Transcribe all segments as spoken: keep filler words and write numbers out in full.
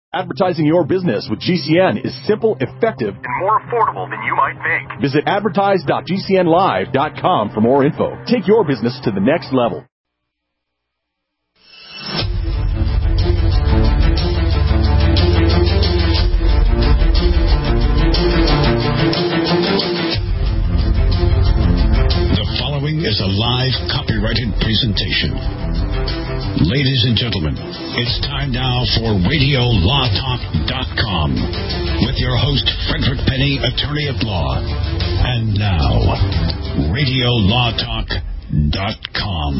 Advertising your business with G C N is simple, effective, and more affordable than you might think. Visit advertise dot g c n live dot com for more info. Take your business to the next level. The following is a live copyrighted presentation. Ladies and gentlemen, it's time now for radio law talk dot com with your host, Frederick Penny, attorney at law. And now, radio law talk dot com.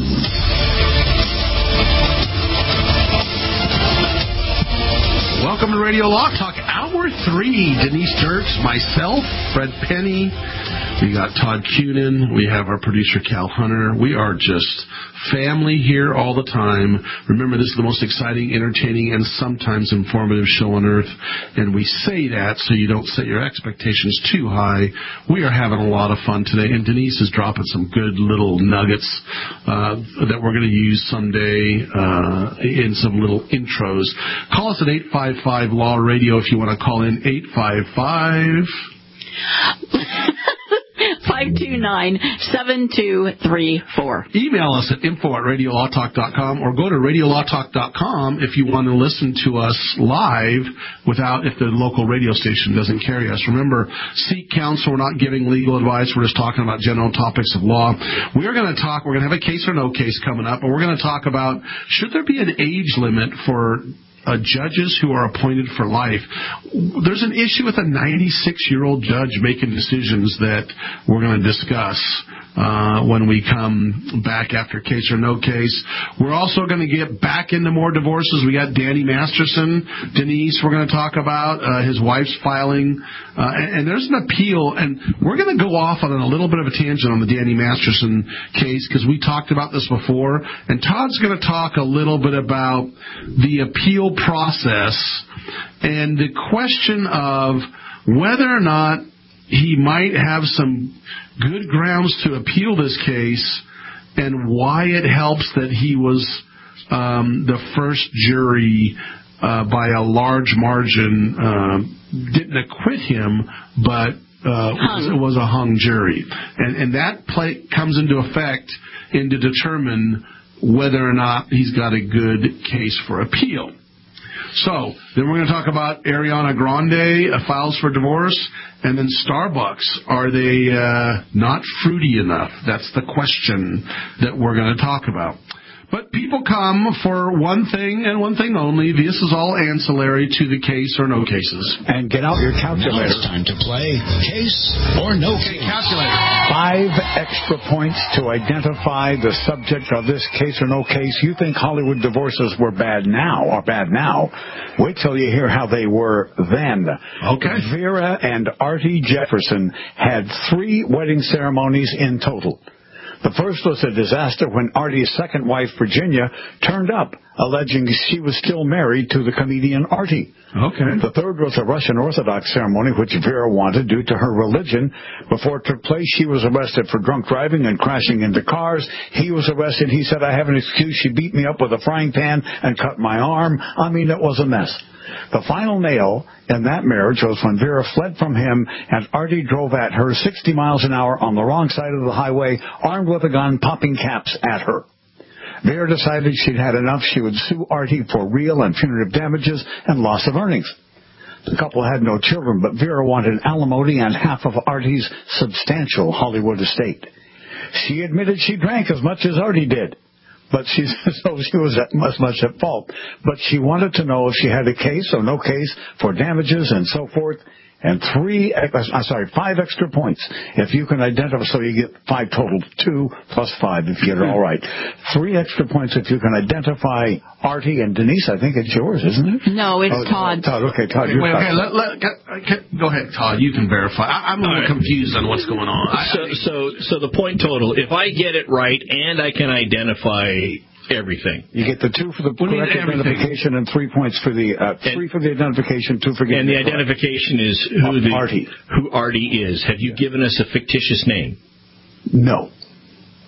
Welcome to Radio Law Talk, Hour three. Denise Dirks, myself, Fred Penny. We got Todd Cunin. We have our producer, Cal Hunter. We are just family here all the time. Remember, this is the most exciting, entertaining, and sometimes informative show on earth. And we say that so you don't set your expectations too high. We are having a lot of fun today. And Denise is dropping some good little nuggets uh, that we're going to use someday uh, in some little intros. Call us at eight five five Law Radio if you want to call in. eight five five five two nine, seven two three four. Email us at info at radio law talk dot com or go to radio law talk dot com if you want to listen to us live without, if the local radio station doesn't carry us. Remember, seek counsel. We're not giving legal advice. We're just talking about general topics of law. We're going to talk, we're going to have a case or no case coming up, and we're going to talk about, should there be an age limit for Uh, judges who are appointed for life? There's an issue with a ninety-six-year-old judge making decisions that we're going to discuss uh, when we come back after Case or No Case. We're also going to get back into more divorces. We got Danny Masterson. Denise, we're going to talk about uh, his wife's filing. Uh, and, and there's an appeal, and we're going to go off on a little bit of a tangent on the Danny Masterson case because we talked about this before. And Todd's going to talk a little bit about the appeal process and the question of whether or not he might have some good grounds to appeal this case and why it helps that he was um, the first jury uh, by a large margin, uh, didn't acquit him, but uh, was, was a hung jury. And, and that play comes into effect in to determine whether or not he's got a good case for appeal. So, then we're going to talk about Ariana Grande uh, files for divorce, and then Starbucks. Are they uh, not fruity enough? That's the question that we're going to talk about. But people come for one thing and one thing only. This is all ancillary to the case or no cases. And get out your calculator. Now it's time to play Case or No Case. Calculator. Five extra points to identify the subject of this case or no case. You think Hollywood divorces were bad now, or bad now. Wait till you hear how they were then. Okay. Vera and Artie Jefferson had three wedding ceremonies in total. The first was a disaster when Artie's second wife, Virginia, turned up, alleging she was still married to the comedian Artie. Okay. The third was a Russian Orthodox ceremony, which Vera wanted due to her religion. Before it took place, she was arrested for drunk driving and crashing into cars. He was arrested. He said, I have an excuse. She beat me up with a frying pan and cut my arm. I mean, it was a mess. The final nail in that marriage was when Vera fled from him and Artie drove at her sixty miles an hour on the wrong side of the highway, armed with a gun, popping caps at her. Vera decided she'd had enough. She would sue Artie for real and punitive damages and loss of earnings. The couple had no children, but Vera wanted alimony and half of Artie's substantial Hollywood estate. She admitted she drank as much as Artie did. But she, so she was as much at fault. But she wanted to know if she had a case or no case for damages and so forth. And three, I'm sorry, five extra points if you can identify. So you get five total, two plus five if you get it all right. Three extra points if you can identify Artie and Denise. I think it's yours, isn't it? No, it's oh, Todd. Todd, okay, Todd. You're Wait, okay, let, let, get, go ahead, Todd. You can verify. I, I'm a little right. confused on what's going on. So, so, so the point total. If I get it right and I can identify everything. You get the two for the correct identification and three points for the uh, three and, for the identification, two for getting and the it identification right. is who uh, the Artie. Who Artie is. Have you given us a fictitious name? No.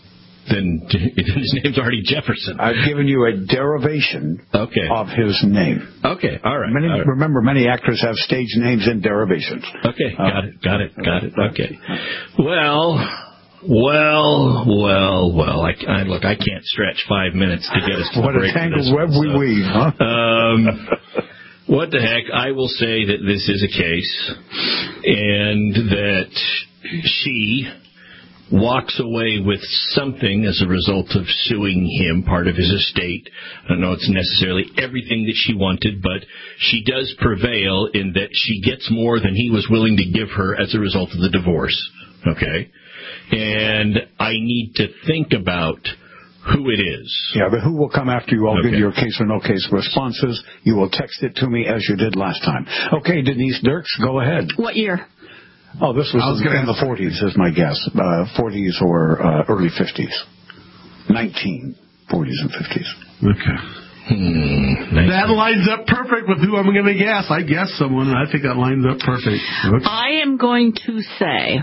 then his name's Artie Jefferson. I've given you a derivation okay. of his name. Okay, all right. Many, all right. Remember, many actors have stage names and derivations. Okay, uh, got it, got it, got it. Okay. Well, well, well, well. I, I look, I can't stretch five minutes to get us to what the break. What a tangled web one, we so. weave, huh? Um, what the heck? I will say that this is a case, and that she walks away with something as a result of suing him, part of his estate. I don't know it's necessarily everything that she wanted, but she does prevail in that she gets more than he was willing to give her as a result of the divorce. Okay? And I need to think about who it is. Yeah, but who will come after you? I'll okay. give you your case or no case responses. You will text it to me as you did last time. Okay, Denise Dirks, go ahead. What year? Oh, this was, was in the forties, is my guess. Uh, forties or uh, early fifties. nineteen forties and fifties. Okay. Hmm, nice. That lines up perfect with who I'm going to guess. I guess someone, and I think that lines up perfect. Okay. I am going to say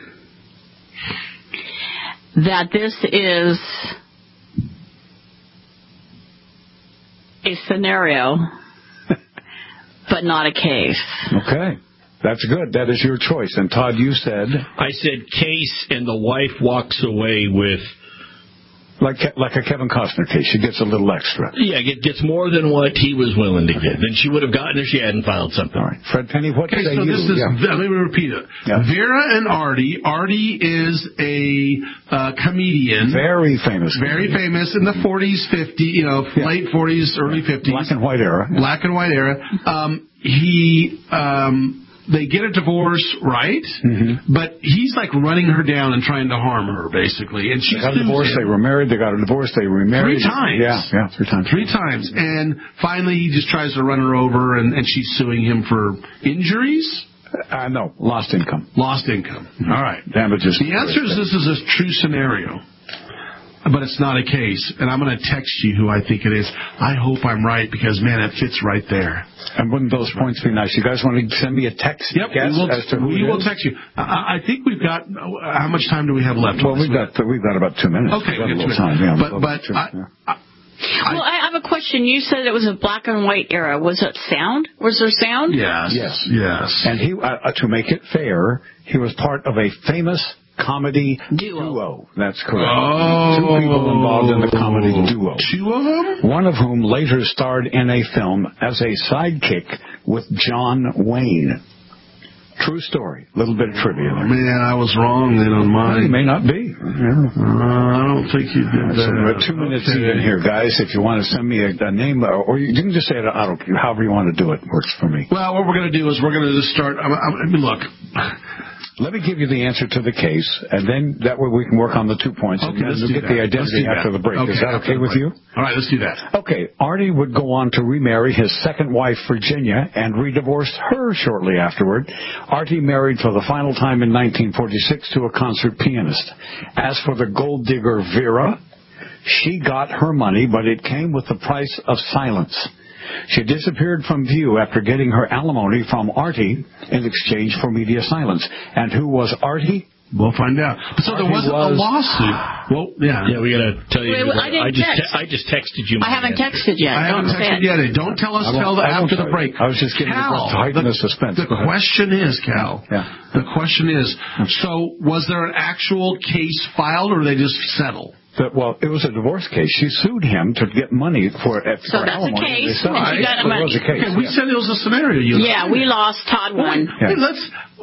that this is a scenario, but not a case. Okay. That's good. That is your choice. And Todd, you said? I said case, and the wife walks away with... Like like a Kevin Costner case. She gets a little extra. Yeah, it gets more than what he was willing to get. Then she would have gotten if she hadn't filed something. All right. Fred Penny, what okay, say so you? this is, yeah. let me repeat it. Yeah. Vera and Artie. Artie is a uh, comedian. Very famous. Very famous in the forties, fifties, you know, yeah. late forties, early fifties. Black and white era. Black and white era. Um, he... Um, They get a divorce, right? Mm-hmm. But he's like running her down and trying to harm her, basically. And she got a divorce. Him. They were married. They got a divorce. They remarried. Three times. Yeah, yeah, three times. Three times. And finally, he just tries to run her over, and, and she's suing him for injuries. Uh, no, lost income. Lost income. Mm-hmm. All right. Damages. The answer is this is a true scenario. But it's not a case, and I'm going to text you who I think it is. I hope I'm right because, man, it fits right there. And wouldn't those points be nice? You guys want to send me a text? Yep, guess we will, as to who we it will is? text you. I, I think we've got. How much time do we have left? Well, we've got we've got about two minutes. Okay, we've got a little time. Yeah, but but two, I, yeah. I, well, I have a question. You said it was a black and white era. Was it sound? Was there sound? Yes. Yes. Yes. And he, uh, to make it fair, he was part of a famous comedy duo. duo. That's correct. Oh. Two people involved in the comedy duo. Two of them? One of whom later starred in a film as a sidekick with John Wayne. True story. A little bit of trivia there. Man, I was wrong then on mine. You may not be. Yeah. Uh, I don't think you did that. So we're two minutes okay. in here, guys. If you want to send me a, a name, or you can just say it, I don't care. However you want to do it works for me. Well, what we're going to do is we're going to just start. I mean, look. Let me give you the answer to the case, and then that way we can work on the two points. Okay, and let's we'll do get that. the identity after the break. Okay, Is that okay with you? All right, let's do that. Okay. Artie would go on to remarry his second wife, Virginia, and re-divorced her shortly afterward. Artie married for the final time in nineteen forty-six to a concert pianist. As for the gold digger Vera, she got her money, but it came with the price of silence. She disappeared from view after getting her alimony from Artie in exchange for media silence. And who was Artie? We'll find out. So Artie there wasn't was, a lawsuit. Well, yeah. Yeah, we got to tell you. Wait, wait, I didn't I just text. Te- I just texted you. I haven't answer. texted yet. I haven't Don't texted say yet. Don't tell us till the, after the break. I was just getting Cal, to heighten the, the suspense. The question is, Cal, yeah. the question is, so was there an actual case filed or did they just settle? That, well, it was a divorce case. She sued him to get money for, uh, so for that's alimony. a case. So And she got so money. It was a case. Okay, we yeah. said it was a scenario. You yeah, we lost. Todd won. Hey, let's.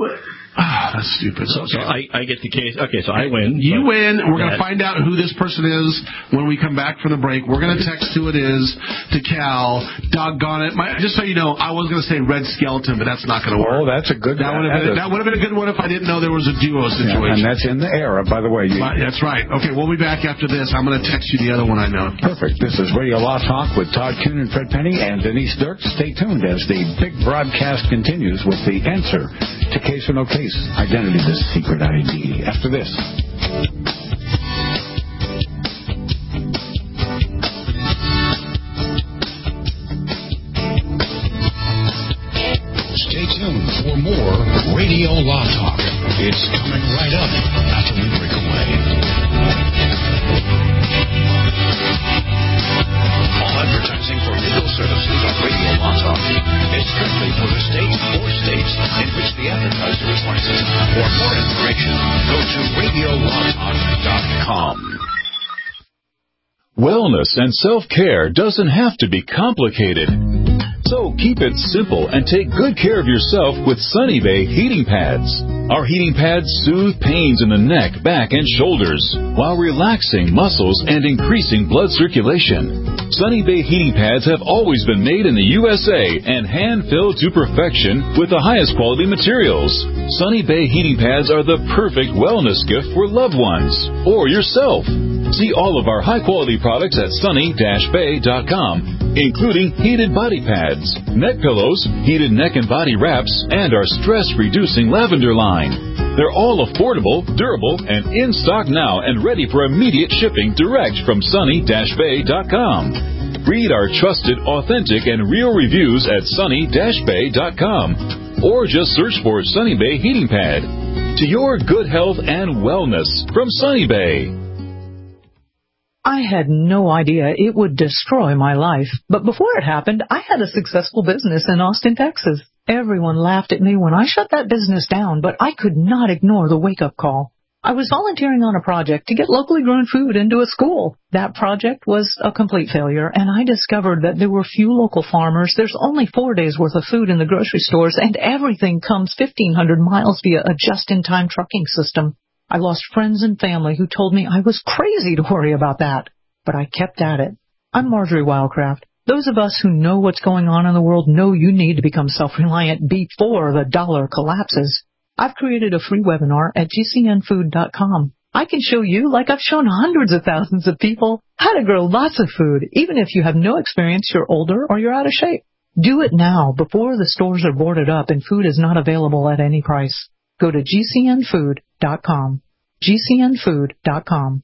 Ah, that's stupid. So, so I, I get the case. Okay, so I win. You win. We're going to that. find out who this person is when we come back from the break. We're going to text who it is to Cal. Doggone it. My, just so you know, I was going to say Red Skeleton, but that's not going to work. Oh, that's a good That would have been, that would have been a good one if I didn't know there was a duo situation. Yeah, and that's in the era, by the way. You, that's right. Okay, we'll be back after this. I'm going to text you the other one I know. Perfect. This is Radio Law Talk with Todd Kuhn and Fred Penny and Denise Dirks. Stay tuned as the big broadcast continues with the answer to Case or No Case. Identity, the secret I D. After this. Stay tuned for more Radio Law Talk. It's coming right up after we break away. All advertising for legal services on Radio Law Talk is strictly for the state or states in which the advertiser is licensed. For more information, go to radio law talk dot com. Wellness and self-care doesn't have to be complicated. So keep it simple and take good care of yourself with Sunny Bay heating pads. Our heating pads soothe pains in the neck, back, and shoulders while relaxing muscles and increasing blood circulation. Sunny Bay heating pads have always been made in the U S A and hand-filled to perfection with the highest quality materials. Sunny Bay heating pads are the perfect wellness gift for loved ones or yourself. See all of our high-quality products at sunny dash bay dot com, including heated body pads, neck pillows, heated neck and body wraps, and our stress-reducing lavender line. They're all affordable, durable, and in stock now and ready for immediate shipping direct from sunny dash bay dot com. Read our trusted, authentic, and real reviews at sunny dash bay dot com or just search for Sunny Bay Heating Pad. To your good health and wellness from Sunny Bay. I had no idea it would destroy my life, but before it happened, I had a successful business in Austin, Texas. Everyone laughed at me when I shut that business down, but I could not ignore the wake-up call. I was volunteering on a project to get locally grown food into a school. That project was a complete failure, and I discovered that there were few local farmers. There's only four days' worth of food in the grocery stores, and everything comes fifteen hundred miles via a just-in-time trucking system. I lost friends and family who told me I was crazy to worry about that, but I kept at it. I'm Marjorie Wildcraft. Those of us who know what's going on in the world know you need to become self-reliant before the dollar collapses. I've created a free webinar at g c n food dot com. I can show you, like I've shown hundreds of thousands of people, how to grow lots of food, even if you have no experience, you're older, or you're out of shape. Do it now before the stores are boarded up and food is not available at any price. Go to g c n food dot com. g c n food dot com.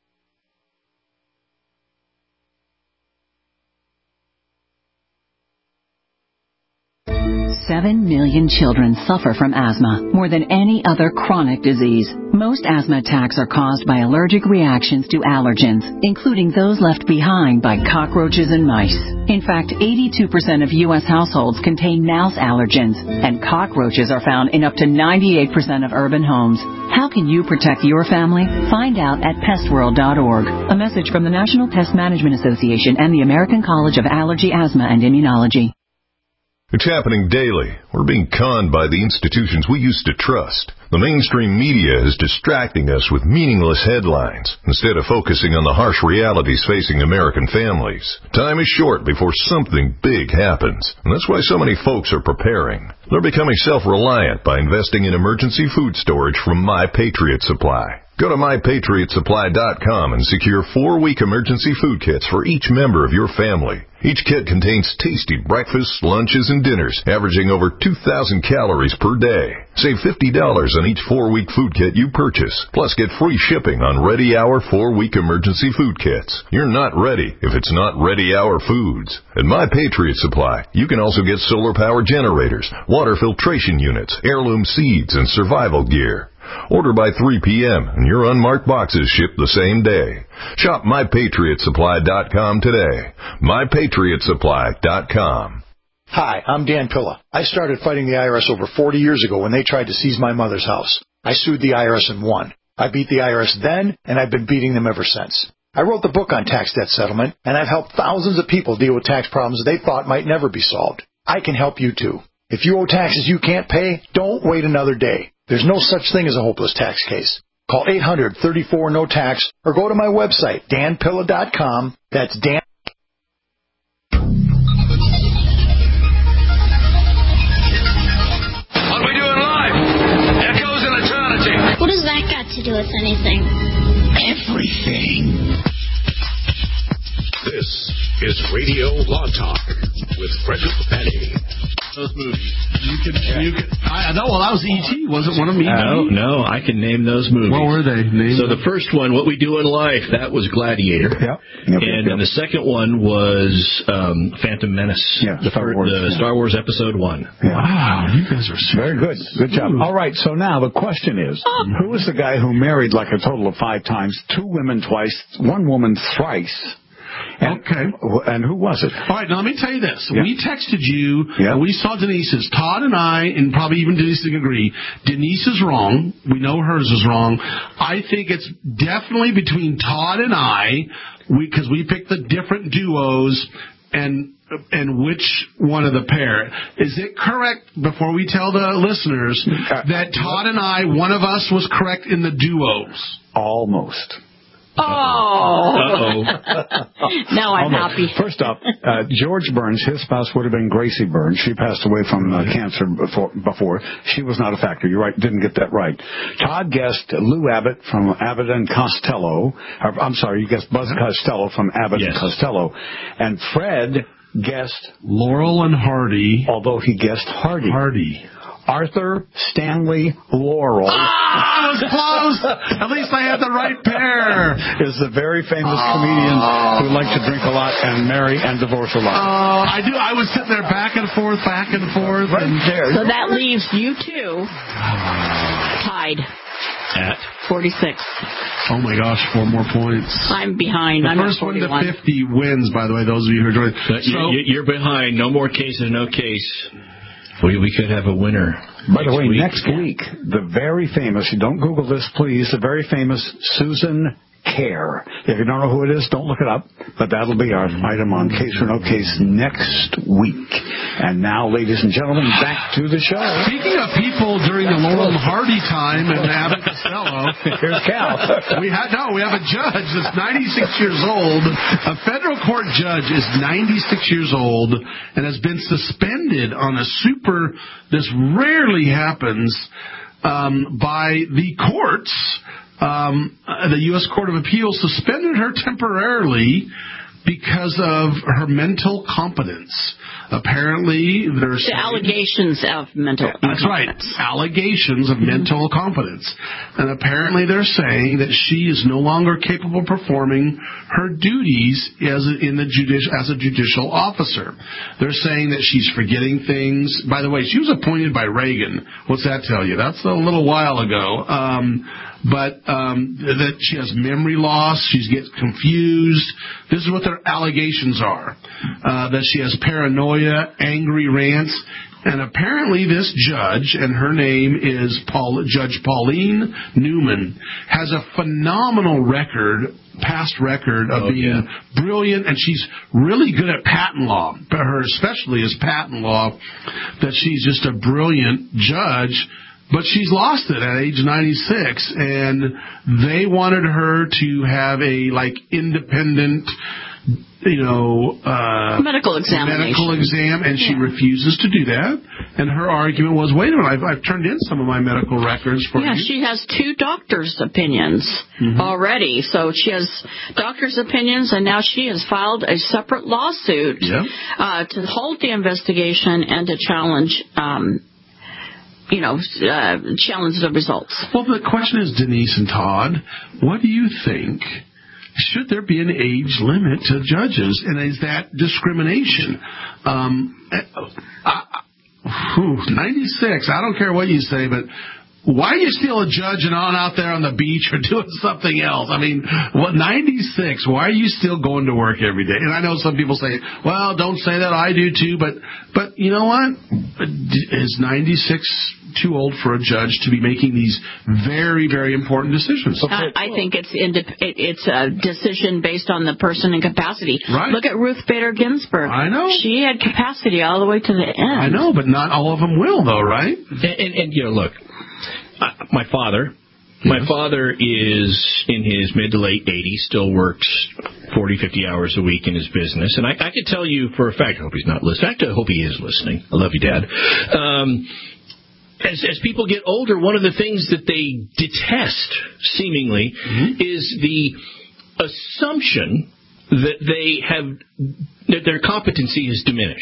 Seven million children suffer from asthma, more than any other chronic disease. Most asthma attacks are caused by allergic reactions to allergens, including those left behind by cockroaches and mice. In fact, eighty-two percent of U S households contain mouse allergens, and cockroaches are found in up to ninety-eight percent of urban homes. How can you protect your family? Find out at pest world dot org. A message from the National Pest Management Association and the American College of Allergy, Asthma, and Immunology. It's happening daily. We're being conned by the institutions we used to trust. The mainstream media is distracting us with meaningless headlines instead of focusing on the harsh realities facing American families. Time is short before something big happens, and that's why so many folks are preparing. They're becoming self-reliant by investing in emergency food storage from My Patriot Supply. Go to my patriot supply dot com and secure four-week emergency food kits for each member of your family. Each kit contains tasty breakfasts, lunches, and dinners, averaging over two thousand calories per day. Save fifty dollars on each four-week food kit you purchase, plus get free shipping on Ready Hour four-week emergency food kits. You're not ready if it's not Ready Hour foods. At My Patriot Supply, you can also get solar power generators, water filtration units, heirloom seeds, and survival gear. Order by three p.m. and your unmarked boxes ship the same day. Shop my patriot supply dot com today. my patriot supply dot com. Hi, I'm Dan Pilla. I started fighting the I R S over forty years ago when they tried to seize my mother's house. I sued the I R S and won. I beat the I R S then, and I've been beating them ever since. I wrote the book on tax debt settlement, and I've helped thousands of people deal with tax problems they thought might never be solved. I can help you too. If you owe taxes you can't pay, don't wait another day. There's no such thing as a hopeless tax case. Call eight hundred, thirty-four, no tax or go to my website, dan pilla dot com. That's Dan. What are we doing live? Echoes in eternity. What does that got to do with anything? Everything. This is Radio Law Talk with Frederick Penny. those movies. You could, you could, I know. Well, that was E T Wasn't one of them E T? No, no, I can name those movies. What were they? Name so them. the first one, What We Do in Life, that was Gladiator. Yep. Yep, and yep, then yep. the second one was um, Phantom Menace. Yeah, the, Star fir- Wars, the yeah. Star Wars Episode One. Yeah. Wow, you guys are very good. Good job. All right, so now the question is, who was the guy who married like a total of five times, two women twice, one woman thrice? And, okay. And who was it? All right, now let me tell you this. Yeah. We texted you, Yeah. and we saw Denise's. Todd and I, and probably even Denise can agree, Denise is wrong. We know hers is wrong. I think it's definitely between Todd and I, because we, we picked the different duos, and and which one of the pair. Is it correct, before we tell the listeners, that Todd and I, one of us was correct in the duos? Almost. Oh. Uh-oh. Now I'm Almost. happy. First up, uh, George Burns, his spouse would have been Gracie Burns. She passed away from uh, cancer before, before. She was not a factor. You're right, didn't get that right. Todd guessed Lou Abbott from Abbott and Costello. Or, I'm sorry, you guessed Buzz Costello from Abbott Yes. and Costello. And Fred guessed Laurel and Hardy. Although he guessed Hardy. Hardy. Arthur Stanley Laurel. Ah, I was close. At least I had the right pair. Is the very famous comedian who liked to drink a lot and marry and divorce a lot. Oh, I do. I was sitting there back and forth, back and forth. Right and there. So that leaves you two tied At forty-six. Oh my gosh, four more points. I'm behind. The I'm first at one to forty-one. fifty wins, by the way, those of you who are joining. But So, you- you're behind. No more cases, no case. We we could have a winner. By the way, week. next week, the very famous, don't Google this, please, the very famous Susan Care. If you don't know who it is, don't look it up, but that'll be our item on Case or No Case next week. And now, ladies and gentlemen, back to the show. speaking of people during the Laurel and Hardy time and Abbott Costello, Here's Cal. we had no, we have a judge that's ninety-six years old. A federal court judge is ninety-six years old and has been suspended on a super. This rarely happens um, by the courts. Um, the U S Court of Appeals suspended her temporarily because of her mental competence. Apparently, there's The allegations of mental That's right. incompetence. Allegations of mental competence. And apparently they're saying that she is no longer capable of performing her duties as a, in the judici- as a judicial officer. They're saying that she's forgetting things. By the way, she was appointed by Reagan. What's that tell you? That's a little while ago. Um, but um, that she has memory loss, she gets confused. This is what their allegations are. Uh, that she has paranoia, angry rants, and apparently this judge, and her name is Paul, Judge Pauline Newman, has a phenomenal record, past record of Oh, being yeah. brilliant, and she's really good at patent law. But her especially is patent law, that she's just a brilliant judge. But she's lost it at age ninety-six, and they wanted her to have a, like, independent, you know, uh, Medical examination. medical exam, and she Yeah. refuses to do that. And her argument was, wait a minute, I've, I've turned in some of my medical records for Yeah, you. she has two doctor's opinions Mm-hmm. already. So she has doctor's opinions, and now she has filed a separate lawsuit Yep. uh, to hold the investigation and to challenge, um, you know, uh, challenge the results. Well, the question is, Denise and Todd, what do you think? Should there be an age limit to judges, and is that discrimination? Um, I, I, whew, ninety-six, I don't care what you say, but why are you still a judge and on out there on the beach or doing something else? I mean, what, ninety-six, why are you still going to work every day? And I know some people say, well, don't say that, I do too, but, but you know what? Is ninety-six too old for a judge to be making these very, very important decisions? I, I think it's indep- it, it's a decision based on the person and capacity. Right. Look at Ruth Bader Ginsburg. I know. She had capacity all the way to the end. I know, but not all of them will, though, right? And, and, and you know, look, uh, my father, my father is in his mid to late eighties, still works forty, fifty hours a week in his business. And I, I can tell you for a fact, I hope he's not listening. In fact, I hope he is listening. I love you, Dad. Um, As, as people get older, one of the things that they detest, seemingly, mm-hmm. is the assumption that they have that their competency is diminished.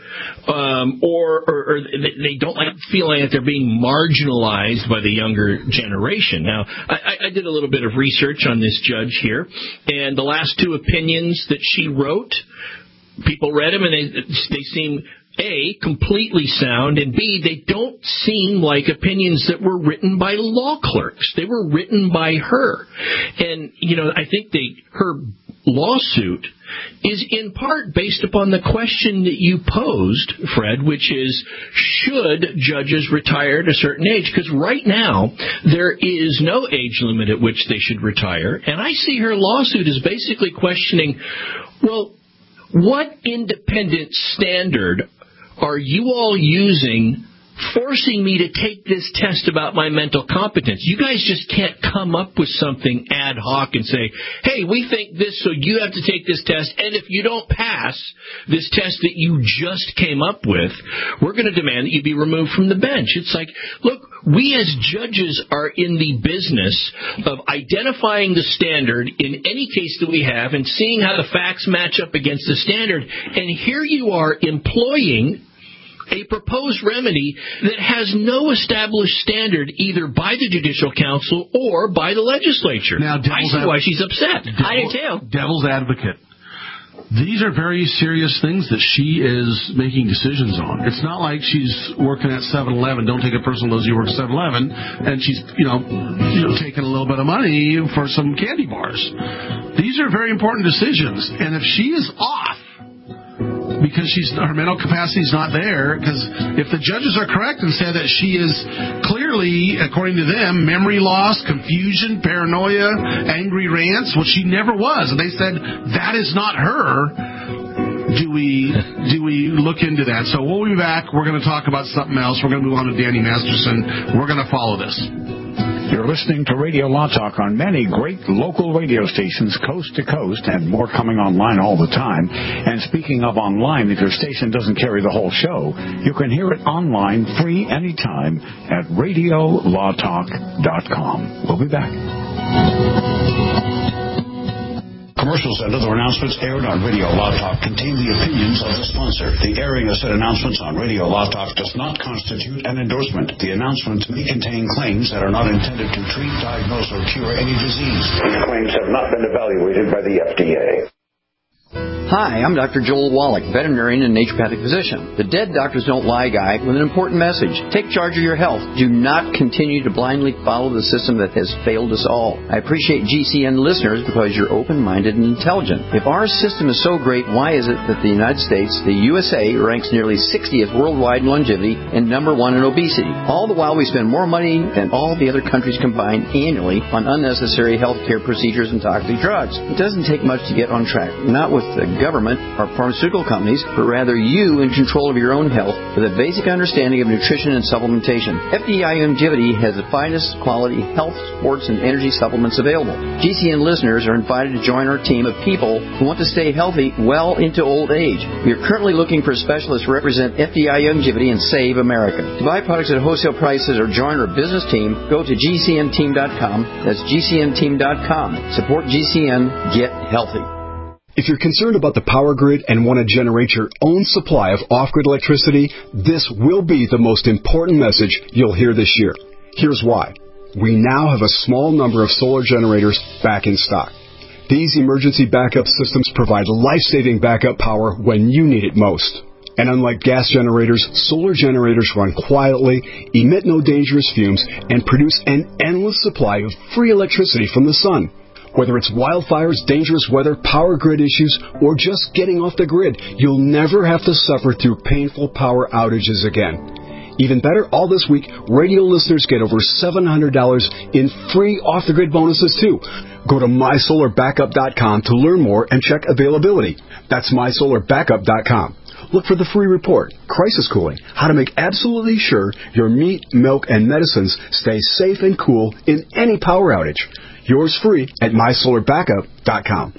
um, or, or, or they don't like feeling that they're being marginalized by the younger generation. Now, I, I did a little bit of research on this judge here, and the last two opinions that she wrote, people read them, and they, they seem, A, completely sound, and B, they don't seem like opinions that were written by law clerks. They were written by her. And, you know, I think they, her lawsuit is in part based upon the question that you posed, Fred, which is, should judges retire at a certain age? Because right now, there is no age limit at which they should retire. And I see her lawsuit as basically questioning, well, what independent standard are you all using forcing me to take this test about my mental competence? You guys just can't come up with something ad hoc and say, hey, we think this, so you have to take this test, and if you don't pass this test that you just came up with, we're going to demand that you be removed from the bench. It's like, look, we as judges are in the business of identifying the standard in any case that we have and seeing how the facts match up against the standard, and here you are employing a proposed remedy that has no established standard either by the Judicial Council or by the legislature. Now, I see why she's upset. Devil, I do too. Devil's advocate. These are very serious things that she is making decisions on. It's not like she's working at seven eleven. Don't take it personal as you work at seven eleven, and she's, you know, you know, taking a little bit of money for some candy bars. These are very important decisions, and if she is off, because she's her mental capacity is not there. Because if the judges are correct and say that she is clearly, according to them, memory loss, confusion, paranoia, angry rants, well, she never was, and they said that is not her. Do we do we look into that? So we'll be back. We're going to talk about something else. We're going to move on to Danny Masterson. We're going to follow this. You're listening to Radio Law Talk on many great local radio stations coast to coast, and more coming online all the time. And speaking of online, if your station doesn't carry the whole show, you can hear it online free anytime at radio law talk dot com. We'll be back. Commercials and other announcements aired on Radio Law Talk contain the opinions of the sponsor. The airing of said announcements on Radio Law Talk does not constitute an endorsement. The announcements may contain claims that are not intended to treat, diagnose, or cure any disease. These claims have not been evaluated by the F D A. Hi, I'm Doctor Joel Wallach, veterinarian and naturopathic physician. The Dead Doctors Don't Lie guy with an important message. Take charge of your health. Do not continue to blindly follow the system that has failed us all. I appreciate G C N listeners because you're open-minded and intelligent. If our system is so great, why is it that the United States, the U S A, ranks nearly sixtieth worldwide in longevity and number one in obesity? All the while we spend more money than all the other countries combined annually on unnecessary health care procedures and toxic drugs. It doesn't take much to get on track. Not with the government or pharmaceutical companies, but rather you in control of your own health with a basic understanding of nutrition and supplementation. F D I Longevity has the finest quality health, sports, and energy supplements available. G C N listeners are invited to join our team of people who want to stay healthy well into old age. We are currently looking for specialists to represent F D I Longevity and Save America. To buy products at wholesale prices or join our business team, go to G C N team dot com. That's G C N team dot com. Support G C N. Get healthy. If you're concerned about the power grid and want to generate your own supply of off-grid electricity, this will be the most important message you'll hear this year. Here's why. We now have a small number of solar generators back in stock. These emergency backup systems provide life-saving backup power when you need it most. And unlike gas generators, solar generators run quietly, emit no dangerous fumes, and produce an endless supply of free electricity from the sun. Whether it's wildfires, dangerous weather, power grid issues, or just getting off the grid, you'll never have to suffer through painful power outages again. Even better, all this week, radio listeners get over seven hundred dollars in free off-the-grid bonuses, too. Go to my solar backup dot com to learn more and check availability. That's my solar backup dot com. Look for the free report, Crisis Cooling, how to make absolutely sure your meat, milk, and medicines stay safe and cool in any power outage. Yours free at my solar backup dot com.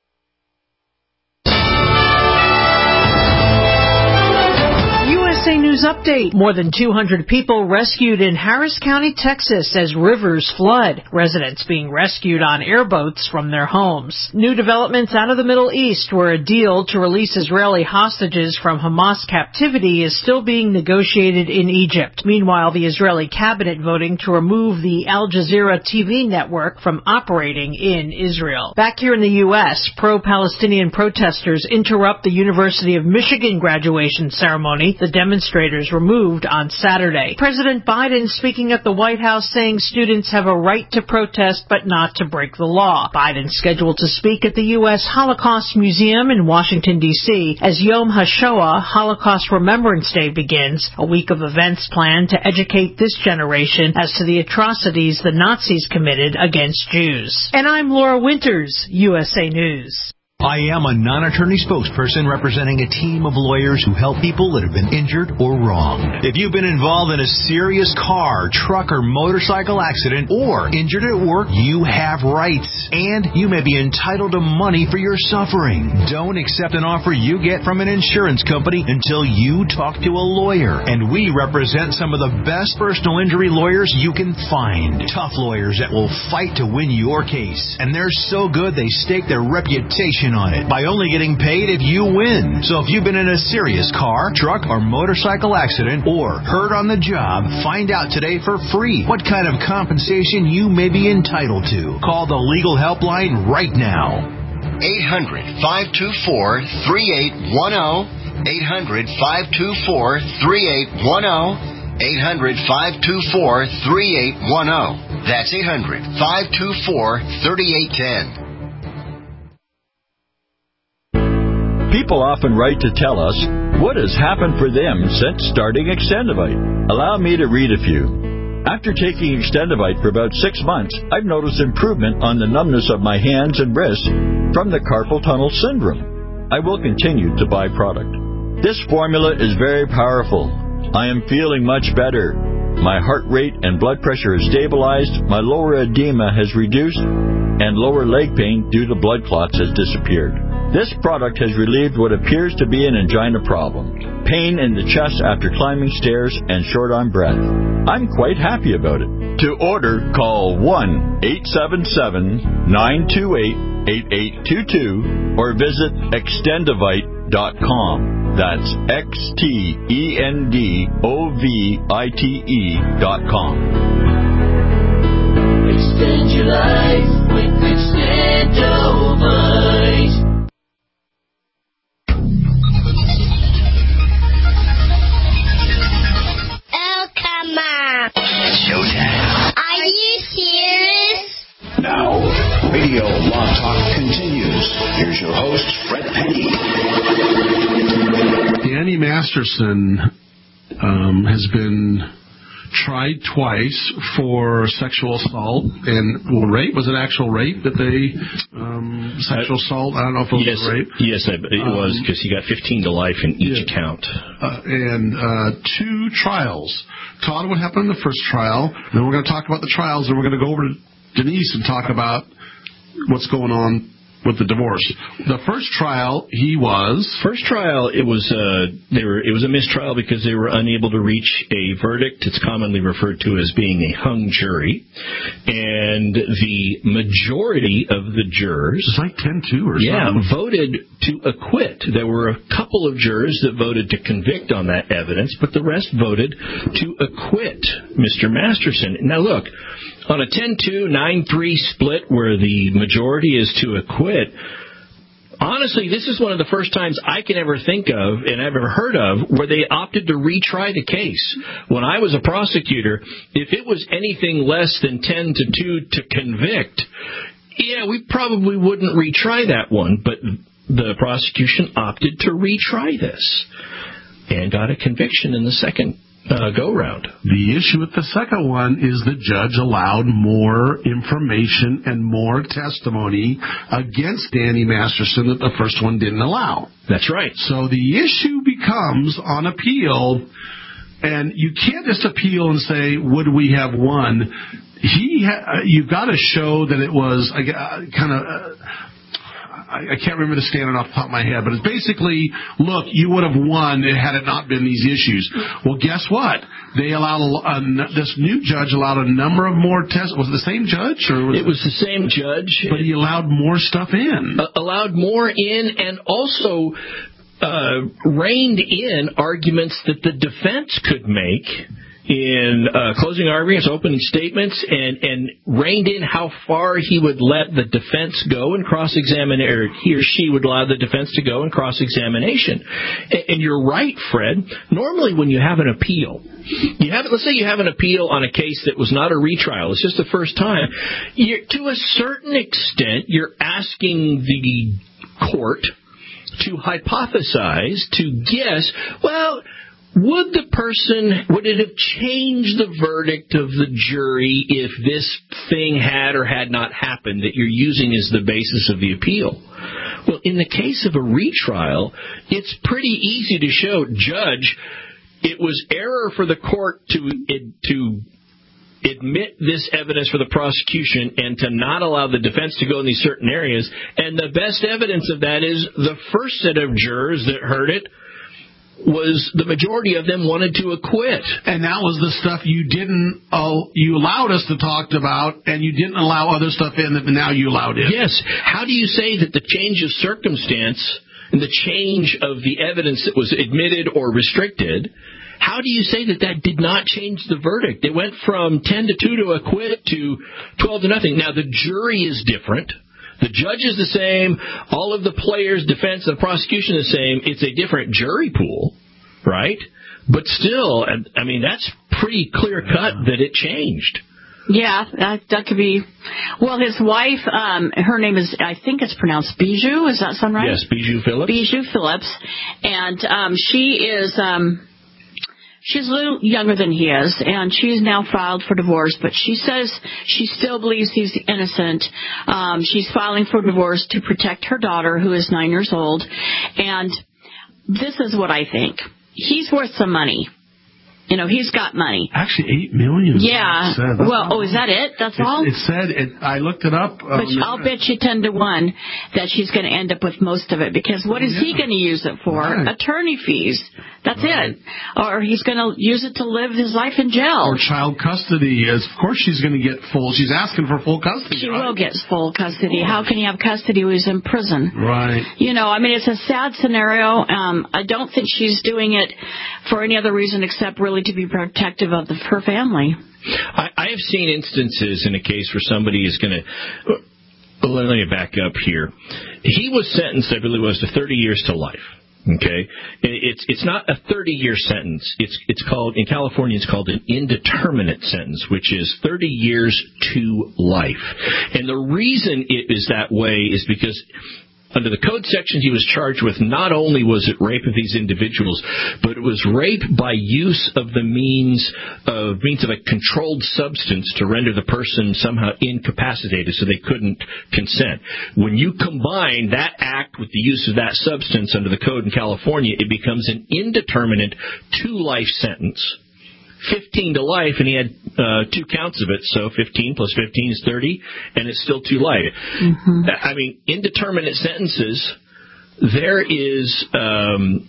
U S A News news update. More than two hundred people rescued in Harris County, Texas as rivers flood. Residents being rescued on airboats from their homes. New developments out of the Middle East, where a deal to release Israeli hostages from Hamas captivity is still being negotiated in Egypt. Meanwhile, the Israeli cabinet voting to remove the Al Jazeera T V network from operating in Israel. Back here in the U S, pro-Palestinian protesters interrupt the University of Michigan graduation ceremony. The demonstrators were moved on Saturday. President Biden speaking at the White House saying students have a right to protest but not to break the law. Biden scheduled to speak at the U S Holocaust Museum in Washington, D C as Yom HaShoah, Holocaust Remembrance Day, begins, a week of events planned to educate this generation as to the atrocities the Nazis committed against Jews. And I'm Laura Winters, U S A News. I am a non-attorney spokesperson representing a team of lawyers who help people that have been injured or wronged. If you've been involved in a serious car, truck, or motorcycle accident or injured at work, you have rights, and you may be entitled to money for your suffering. Don't accept an offer you get from an insurance company until you talk to a lawyer. And we represent some of the best personal injury lawyers you can find. Tough lawyers that will fight to win your case. And they're so good they stake their reputation on it by only getting paid if you win. So if you've been in a serious car, truck, or motorcycle accident or hurt on the job, find out today for free what kind of compensation you may be entitled to. Call the legal helpline right now. eight hundred, five two four, three eight one zero. eight hundred, five two four, three eight one zero. eight hundred, five two four, three eight one zero. That's eight hundred, five two four, three eight one zero. People often write to tell us what has happened for them since starting Extendivite. Allow me to read a few. After taking Extendivite for about six months, I've noticed improvement on the numbness of my hands and wrists from the carpal tunnel syndrome. I will continue to buy product. This formula is very powerful. I am feeling much better. My heart rate and blood pressure is stabilized, my lower edema has reduced, and lower leg pain due to blood clots has disappeared. This product has relieved what appears to be an angina problem, pain in the chest after climbing stairs, and short on breath. I'm quite happy about it. To order, call one eight seven seven, nine two eight, eight eight two two or visit extendivite dot com. That's X T E N D O V I T E dot com. Extend your life with Extendivite. Showtime. Are you serious? Now, Radio Law Talk continues. Here's your host, Fred Penny. Danny Masterson um, has been tried twice for sexual assault and well, rape. Was it actual rape that they um, sexual assault? I don't know if it was yes, rape. Yes, it um, was, because he got fifteen to life in each yeah. count. Uh, and uh, two trials. Todd, what happened in the first trial? Then we're going to talk about the trials, and we're going to go over to Denise and talk about what's going on with the divorce. The first trial, he was first trial. It was uh, they were it was a mistrial because they were unable to reach a verdict. It's commonly referred to as being a hung jury, and the majority of the jurors, it's like ten two or yeah, something, voted to acquit. There were a couple of jurors that voted to convict on that evidence, but the rest voted to acquit Mister Masterson. Now look, on a ten two, nine three split where the majority is to acquit, honestly, this is one of the first times I can ever think of and I've ever heard of where they opted to retry the case. When I was a prosecutor, if it was anything less than ten to two to convict, yeah, we probably wouldn't retry that one. But the prosecution opted to retry this and got a conviction in the second Uh, go round. The issue with the second one is the judge allowed more information and more testimony against Danny Masterson that the first one didn't allow. That's right. So the issue becomes on appeal, and you can't just appeal and say, would we have won? He, ha- you've got to show that it was uh, kind of. Uh, I, I can't remember the standard off the top of my head, but it's basically, look, you would have won had it not been these issues. Well, guess what? They allowed a, a, this new judge allowed a number of more tests. Was it the same judge? Or was it was the same judge. But he allowed more stuff in. Uh, allowed more in, and also uh, reined in arguments that the defense could make in uh, closing arguments, opening statements, and, and reined in how far he would let the defense go in cross-examination, or he or she would allow the defense to go in cross-examination. And, and you're right, Fred. Normally when you have an appeal, you have, let's say you have an appeal on a case that was not a retrial, it's just the first time, you're, to a certain extent, you're asking the court to hypothesize, to guess, well, would the person, would it have changed the verdict of the jury if this thing had or had not happened that you're using as the basis of the appeal? Well, in the case of a retrial, it's pretty easy to show, Judge, it was error for the court to to admit this evidence for the prosecution and to not allow the defense to go in these certain areas. And the best evidence of that is the first set of jurors that heard it was the majority of them wanted to acquit. And that was the stuff you didn't, uh, you allowed us to talk about, and you didn't allow other stuff in that now you allowed in. Yes. How do you say that the change of circumstance and the change of the evidence that was admitted or restricted, how do you say that that did not change the verdict? It went from ten to two to acquit to twelve to nothing. Now, the jury is different. The judge is the same. All of the players, defense, and prosecution is the same. It's a different jury pool, right? But still, I mean, that's pretty clear cut that it changed. Yeah, that, that could be. Well, his wife, um, her name is, I think it's pronounced Bijou. Is that sound right? Yes, Bijou Phillips. Bijou Phillips. And um, she is... Um, She's a little younger than he is, and she's now filed for divorce, but she says she still believes he's innocent. Um, she's filing for divorce to protect her daughter, who is nine years old. And this is what I think. He's worth some money. You know, he's got money. Actually, eight million. Yeah. Well, oh, is that it? That's it, all? It said, it, I looked it up. But um, I'll bet you ten to one that she's going to end up with most of it, because what is yeah. he going to use it for? Right. Attorney fees. That's right. it. Or he's going to use it to live his life in jail. Or child custody. As of course she's going to get full. She's asking for full custody. She right? will get full custody. How can he have custody when he's in prison? Right. You know, I mean, it's a sad scenario. Um, I don't think she's doing it for any other reason except really to be protective of the, her family. I, I have seen instances in a case where somebody is going to... Let me back up here. He was sentenced, I believe it was, to thirty years to life. Okay, it's it's not a thirty-year sentence. It's it's called in California. It's called an indeterminate sentence, which is thirty years to life. And the reason it is that way is because under the code sections he was charged with, not only was it rape of these individuals, but it was rape by use of the means of means of a controlled substance to render the person somehow incapacitated so they couldn't consent. When you combine that act with the use of that substance under the code in California, it becomes an indeterminate two-life sentence. fifteen to life, and he had uh, two counts of it, so fifteen plus fifteen is thirty, and it's still too light. Mm-hmm. I mean, indeterminate sentences, there is um,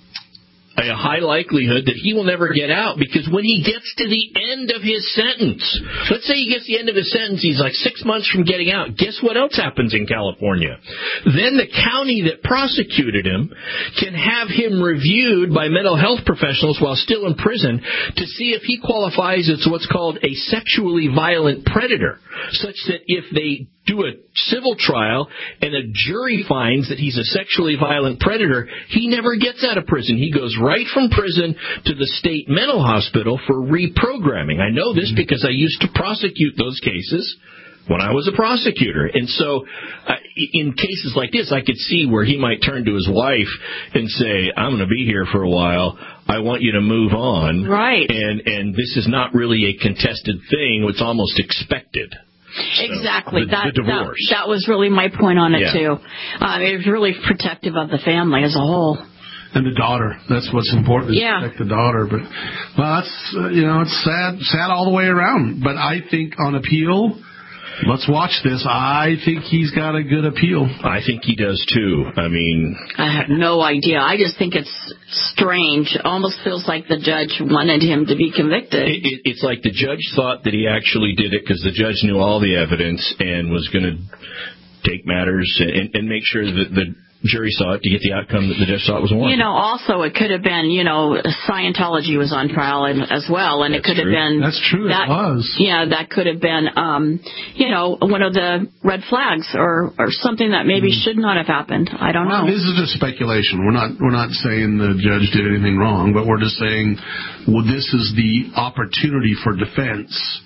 a high likelihood that he will never get out, because when he gets to the end of his sentence, let's say he gets to the end of his sentence, he's like six months from getting out. Guess what else happens in California? Then the county that prosecuted him can have him reviewed by mental health professionals while still in prison to see if he qualifies as what's called a sexually violent predator, such that if they do a civil trial and a jury finds that he's a sexually violent predator, he never gets out of prison. He goes right from prison to the state mental hospital for reprogramming. I know this because I used to prosecute those cases when I was a prosecutor. And so uh, in cases like this, I could see where he might turn to his wife and say, I'm going to be here for a while. I want you to move on. Right. And, and this is not really a contested thing. It's almost expected. So, exactly. The, that, the divorce. That, that was really my point on it, yeah. too. Um, it was really protective of the family as a whole. And the daughter. That's what's important, is yeah. protect the daughter. But, well, that's, uh, you know, it's sad, sad all the way around. But I think on appeal, Let's watch this. I think he's got a good appeal. I think he does, too. I mean... I have no idea. I just think it's strange. It almost feels like the judge wanted him to be convicted. It, it, it's like the judge thought that he actually did it because the judge knew all the evidence and was going to take matters and, and make sure that the jury saw it to get the outcome that the judge thought was warranted. You know, also it could have been, you know, Scientology was on trial as well, and That's it could true. have been... That's true, that, it was. Yeah, that could have been, um, you know, one of the red flags or, or something that maybe mm. should not have happened. I don't well, know. This is just speculation. We're not we're not saying the judge did anything wrong, but we're just saying, well, this is the opportunity for defense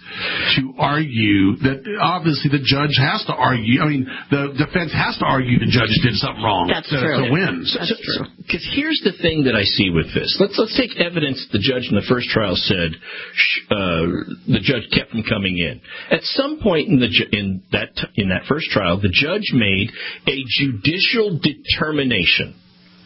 to argue that obviously the judge has to argue. I mean, the defense has to argue the judge did something wrong. That's to, true. To win. That's so, true. Because here's the thing that I see with this. Let's let's take evidence the judge in the first trial said uh, the judge kept him coming in. At some point in the in that in that first trial, the judge made a judicial determination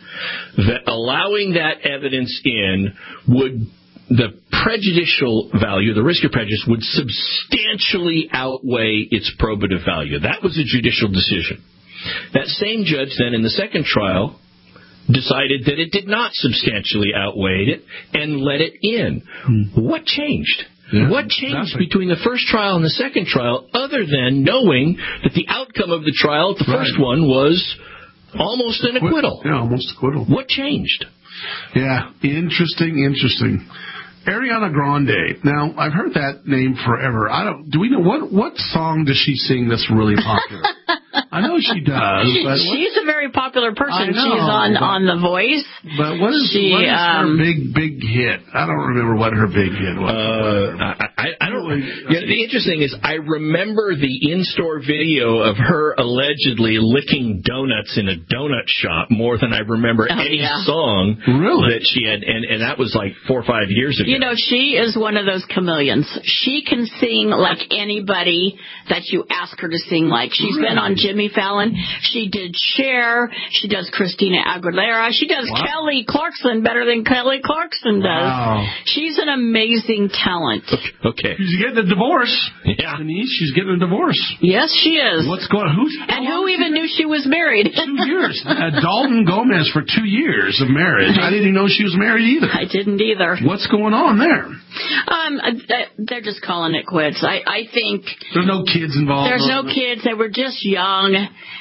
that allowing that evidence in would the prejudicial value, the risk of prejudice, would substantially outweigh its probative value. That was a judicial decision. That same judge then in the second trial decided that it did not substantially outweigh it and let it in. Hmm. What changed? Yeah, what changed exactly. between the first trial and the second trial other than knowing that the outcome of the trial at the right. first one was almost an acquittal? Yeah, almost acquittal. What changed? Yeah, interesting, interesting. Ariana Grande. Now, I've heard that name forever. I don't. Do we know what what song does she sing that's really popular? I know she does. But she's what, a very popular person. Know, she's on but, on The Voice. But what is, she, what is um, her big big hit? I don't remember what her big hit was. Uh, I, I, I don't. Yeah, the interesting is, I remember the in-store video of her allegedly licking donuts in a donut shop more than I remember oh, any yeah. song really? that she had, and, and that was like four or five years ago. You know, she is one of those chameleons. She can sing like anybody that you ask her to sing like. She's really? been on Jimmy Fallon. She did Cher. She does Christina Aguilera. She does wow. Kelly Clarkson better than Kelly Clarkson does. Wow. She's an amazing talent. Okay. She's getting a divorce. Yeah. Denise, she's getting a divorce. Yes, she is. What's going on? Who's, and who even knew she was married? Two years. Uh, Dalton Gomez for two years of marriage. I didn't even know she was married either. I didn't either. What's going on there? Um, they're just calling it quits. I, I think... There's no kids involved. There's no kids. They were just young.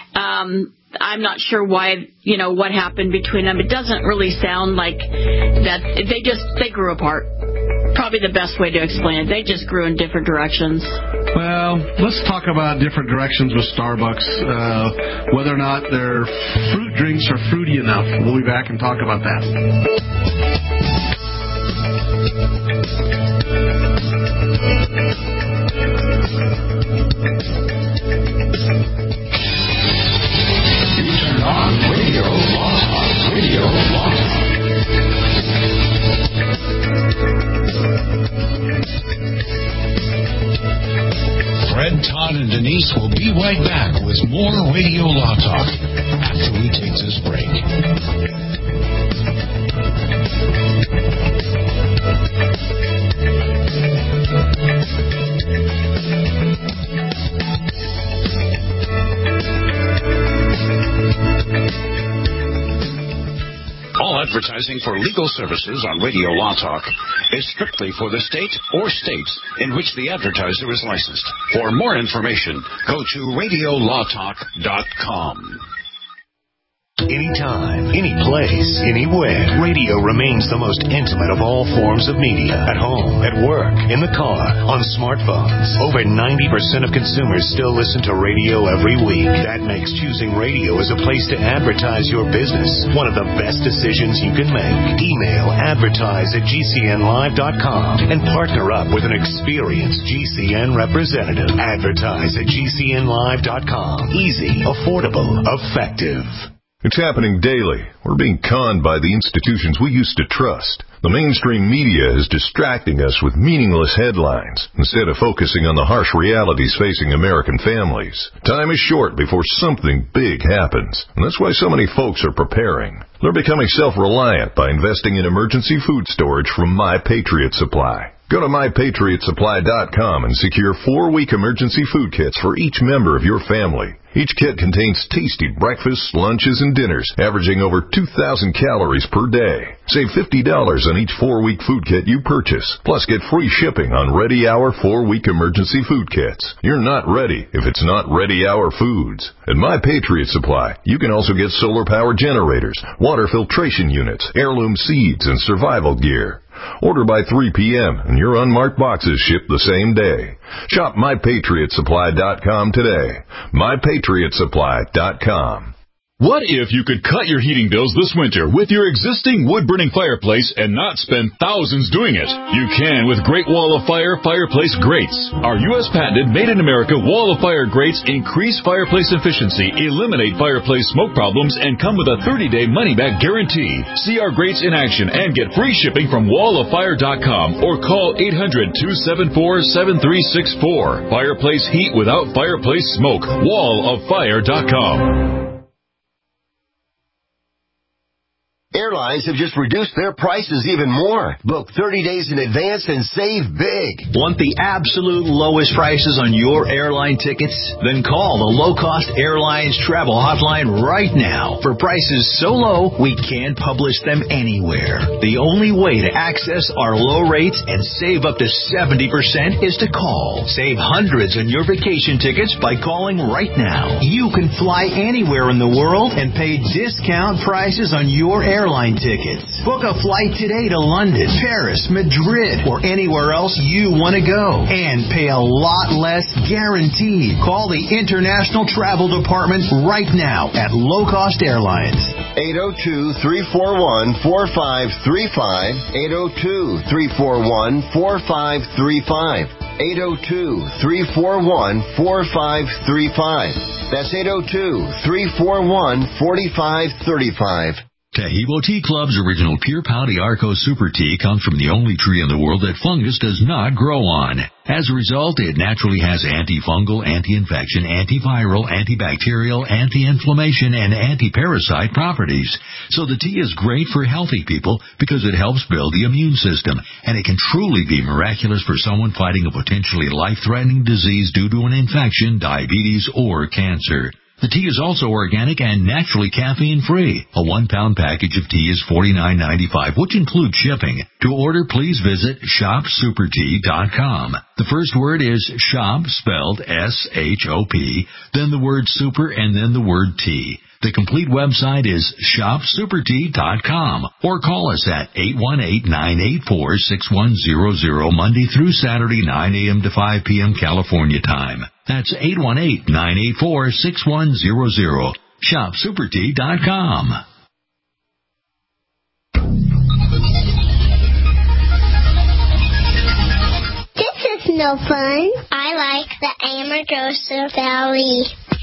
Um, I'm not sure why, you know, what happened between them. It doesn't really sound like that. They just, they grew apart. Probably the best way to explain it. They just grew in different directions. Well, let's talk about different directions with Starbucks. Uh, whether or not their fruit drinks are fruity enough. We'll be back and talk about that. You turn on Radio Law Talk. Radio Law Talk. Fred, Todd, and Denise will be right back with more Radio Law Talk after we take this break. All advertising for legal services on Radio Law Talk is strictly for the state or states in which the advertiser is licensed. For more information, go to radio law talk dot com. Anytime, any place, anywhere. Radio remains the most intimate of all forms of media. At home, at work, in the car, on smartphones. Over ninety percent of consumers still listen to radio every week. That makes choosing radio as a place to advertise your business one of the best decisions you can make. Email advertise at g c n live dot com and partner up with an experienced G C N representative. Advertise at g c n live dot com. Easy, affordable, effective. It's happening daily. We're being conned by the institutions we used to trust. The mainstream media is distracting us with meaningless headlines instead of focusing on the harsh realities facing American families. Time is short before something big happens, and that's why so many folks are preparing. They're becoming self-reliant by investing in emergency food storage from My Patriot Supply. Go to my patriot supply dot com and secure four-week emergency food kits for each member of your family. Each kit contains tasty breakfasts, lunches, and dinners, averaging over two thousand calories per day. Save fifty dollars on each four-week food kit you purchase. Plus, get free shipping on Ready Hour four-week emergency food kits. You're not ready if it's not Ready Hour foods. At My Patriot Supply, you can also get solar power generators, water filtration units, heirloom seeds, and survival gear. Order by three p.m. and your unmarked boxes ship the same day. Shop my patriot supply dot com today. my patriot supply dot com. What if you could cut your heating bills this winter with your existing wood-burning fireplace and not spend thousands doing it? You can with Great Wall of Fire fireplace grates. Our U S patented, made-in-America Wall of Fire grates increase fireplace efficiency, eliminate fireplace smoke problems, and come with a thirty-day money-back guarantee. See our grates in action and get free shipping from wall of fire dot com or call eight hundred, two seven four, seven three six four. Fireplace heat without fireplace smoke. wall of fire dot com. Airlines have just reduced their prices even more. Book thirty days in advance and save big. Want the absolute lowest prices on your airline tickets? Then call the Low Cost Airlines Travel Hotline right now. For prices so low, we can't publish them anywhere. The only way to access our low rates and save up to seventy percent is to call. Save hundreds on your vacation tickets by calling right now. You can fly anywhere in the world and pay discount prices on your airline Airline tickets. Book a flight today to London, Paris, Madrid, or anywhere else you want to go. And pay a lot less guaranteed. Call the International Travel Department right now at Low Cost Airlines. eight oh two, three four one, four five three five. eight oh two, three four one, four five three five. eight oh two, three four one, four five three five. That's eight oh two, three four one, four five three five. Tahibo Tea Club's original Pure Pau Arco Super Tea comes from the only tree in the world that fungus does not grow on. As a result, it naturally has antifungal, anti-infection, antiviral, antibacterial, anti-inflammation, and anti-parasite properties. So the tea is great for healthy people because it helps build the immune system, and it can truly be miraculous for someone fighting a potentially life-threatening disease due to an infection, diabetes, or cancer. The tea is also organic and naturally caffeine-free. A one-pound package of tea is forty-nine ninety-five, which includes shipping. To order, please visit shop super tea dot com. The first word is shop, spelled S H O P, then the word super, and then the word tea. The complete website is shop super tea dot com or call us at eight one eight, nine eight four, six one zero zero Monday through Saturday, nine a.m. to five p.m. California time. That's eight one eight, nine eight four, six one zero zero. shop super tea dot com. This is no fun. I like the Amargosa Valley.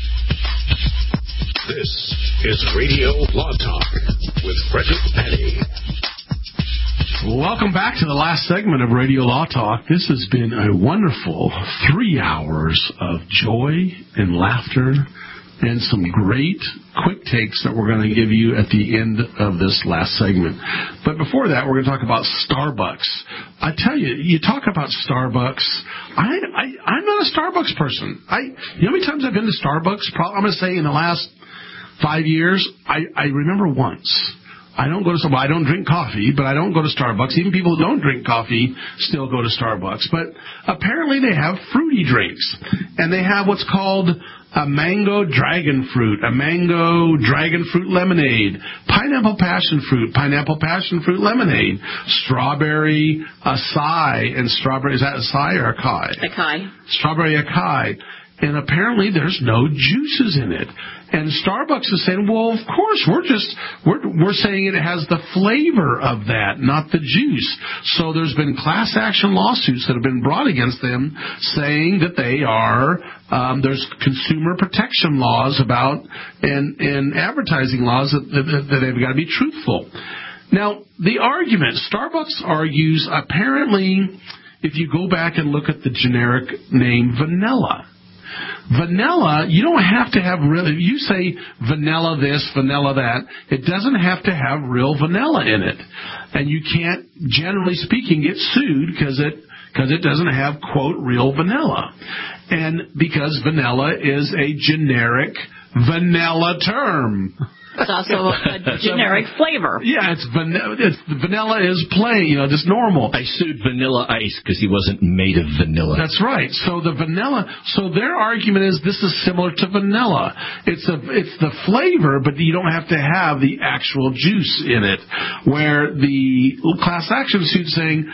This is Radio Law Talk with Frederick Petty. Welcome back to the last segment of Radio Law Talk. This has been a wonderful three hours of joy and laughter and some great quick takes that we're going to give you at the end of this last segment. But before that, we're going to talk about Starbucks. I tell you, you talk about Starbucks. I, I, I'm not a Starbucks person. I, you know how many times I've been to Starbucks? Probably, I'm going to say in the last five years, I, I remember once. I don't go to Starbucks. I don't drink coffee, but I don't go to Starbucks. Even people who don't drink coffee still go to Starbucks. But apparently they have fruity drinks. And they have what's called a mango dragon fruit, a mango dragon fruit lemonade, pineapple passion fruit, pineapple passion fruit lemonade, strawberry acai, and strawberry, is that acai or acai? Acai. Strawberry acai. And apparently there's no juices in it. And Starbucks is saying, well, of course, we're just, we're, we're saying it has the flavor of that, not the juice. So there's been class action lawsuits that have been brought against them saying that they are, um, there's consumer protection laws about, and, and advertising laws that, that, that they've got to be truthful. Now, the argument, Starbucks argues, apparently, if you go back and look at the generic name vanilla, Vanilla, you don't have to have real, if you say vanilla this, vanilla that, it doesn't have to have real vanilla in it. And you can't, generally speaking, get sued because it, because it doesn't have, quote, real vanilla. And because vanilla is a generic vanilla term. It's also a generic flavor. Yeah, it's vanilla. It's, vanilla is plain, you know, just normal. I sued Vanilla Ice because he wasn't made of vanilla. That's right. So the vanilla. So their argument is this is similar to vanilla. It's a it's the flavor, but you don't have to have the actual juice in it. Where the class action suit saying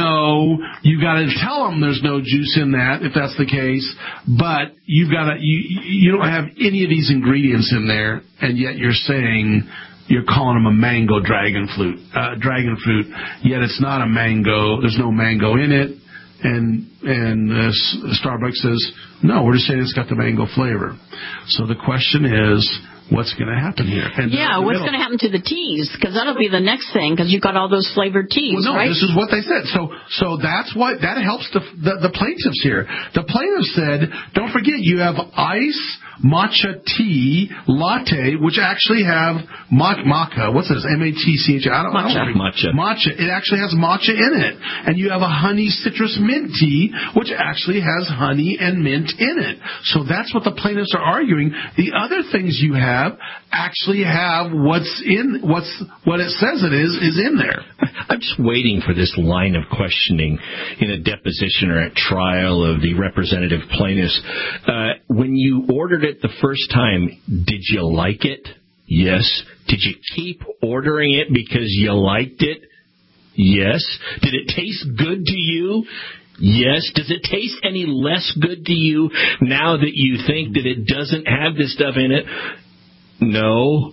no, you got to tell them there's no juice in that if that's the case, but you've got to you you don't have any of these ingredients in there, and yet you're saying you're calling them a mango dragon fruit, uh, dragon fruit, yet it's not a mango. There's no mango in it, and and uh, Starbucks says no. We're just saying it's got the mango flavor. So the question is, what's going to happen here? And yeah, what's going to happen to the teas? Because that'll be the next thing. Because you've got all those flavored teas, well, no, right? This is what they said. So, so that's what that helps the, the the plaintiffs here. The plaintiffs said, don't forget, you have ice matcha tea latte, which actually have ma- maca. What's this? M A T C H. I don't know. Matcha. Matcha. It actually has matcha in it. And you have a honey citrus mint tea, which actually has honey and mint in it. So that's what the plaintiffs are arguing. The other things you have actually have what's in what's what it says it is is in there. I'm just waiting for this line of questioning in a deposition or at trial of the representative plaintiffs. Uh, when you ordered it the first time, did you like it? Yes. Did you keep ordering it because you liked it? Yes. Did it taste good to you? Yes. Does it taste any less good to you now that you think that it doesn't have this stuff in it? No.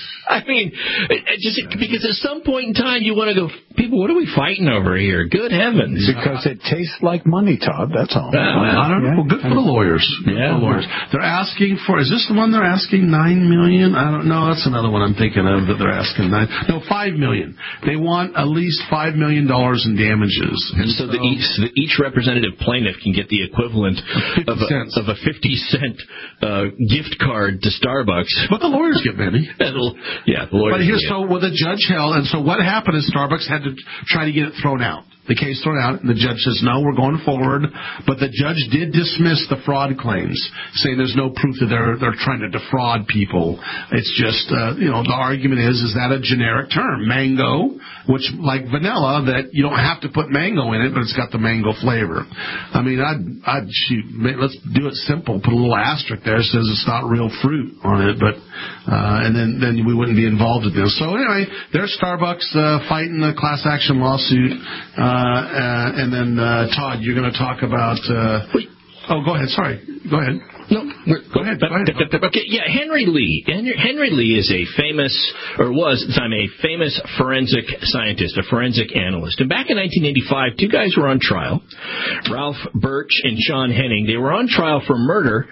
I mean, just because at some point in time you want to go, people, what are we fighting over here? Good heavens. Because it tastes like money, Todd. That's all. Uh, I don't know. Well, good for the lawyers. Good yeah. for the lawyers. They're asking for, is this the one they're asking nine million dollars? I don't know. That's another one I'm thinking of that they're asking nine. No, five million dollars. They want at least five million dollars in damages. And so, so that each, so that each representative plaintiff can get the equivalent of a, of a fifty cent uh, gift card to Starbucks. But the lawyers get many. Yeah, the lawyers. But here's so what the judge held, and so what happened is Starbucks had to try to get it thrown out. The case thrown out, and the judge says, no, we're going forward. But the judge did dismiss the fraud claims, saying there's no proof that they're they're trying to defraud people. It's just, uh, you know, the argument is, is that a generic term? Mango, which, like vanilla, that you don't have to put mango in it, but it's got the mango flavor. I mean, I'd, I'd shoot, let's do it simple. Put a little asterisk there that says it's not real fruit on it, but, uh, and then, then we wouldn't be involved in this. So anyway, there's Starbucks uh, fighting the class action lawsuit. Uh, uh, and then, uh, Todd, you're going to talk about... Uh, oh, go ahead. Sorry. Go ahead. No, go ahead. Go ahead. Okay, yeah, Henry Lee. Henry Lee is a famous, or was at the time, a famous forensic scientist, a forensic analyst. And back in nineteen eighty-five, two guys were on trial, Ralph Birch and Sean Henning. They were on trial for murder,